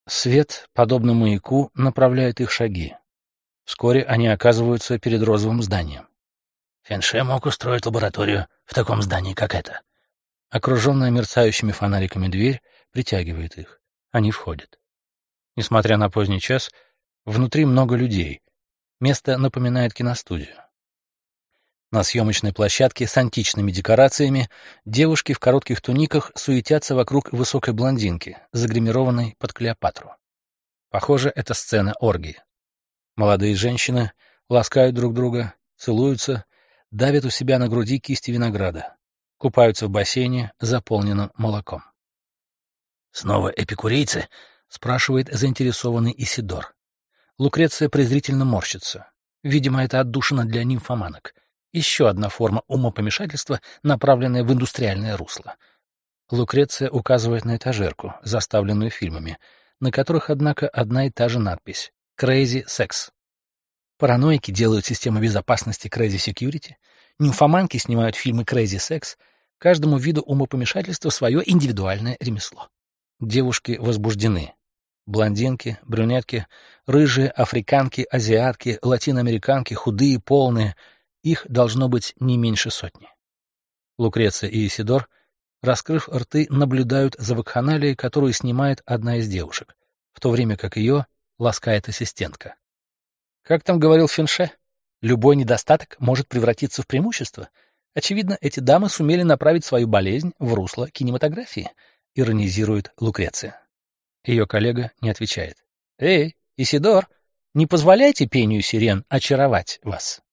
Свет, подобно маяку, направляет их шаги. Вскоре они оказываются перед розовым зданием. Фенше мог устроить лабораторию в таком здании, как это. Окруженная мерцающими фонариками дверь притягивает их. Они входят. Несмотря на поздний час, внутри много людей. Место напоминает киностудию. На съемочной площадке с античными декорациями девушки в коротких туниках суетятся вокруг высокой блондинки, загримированной под Клеопатру. Похоже, это сцена оргии. Молодые женщины ласкают друг друга, целуются, давят у себя на груди кисти винограда, купаются в бассейне, заполненном молоком. «Снова эпикурейцы?» — спрашивает заинтересованный Исидор. Лукреция презрительно морщится. Видимо, это отдушина для нимфоманок. Еще одна форма умопомешательства, направленная в индустриальное русло. Лукреция указывает на этажерку, заставленную фильмами, на которых, однако, одна и та же надпись «Crazy Sex». Параноики делают систему безопасности Crazy Security, нимфоманки снимают фильмы Crazy Sex, каждому виду умопомешательства свое индивидуальное ремесло. Девушки возбуждены. Блондинки, брюнетки, рыжие, африканки, азиатки, латиноамериканки, худые, полные. Их должно быть не меньше сотни. Лукреция и Исидор, раскрыв рты, наблюдают за вакханалией, которую снимает одна из девушек, в то время как ее ласкает ассистентка. Как там говорил Фенше? Любой недостаток может превратиться в преимущество. Очевидно, эти дамы сумели направить свою болезнь в русло кинематографии, иронизирует Лукреция. Ее коллега не отвечает. «Эй, Исидор, не позволяйте пению сирен очаровать вас».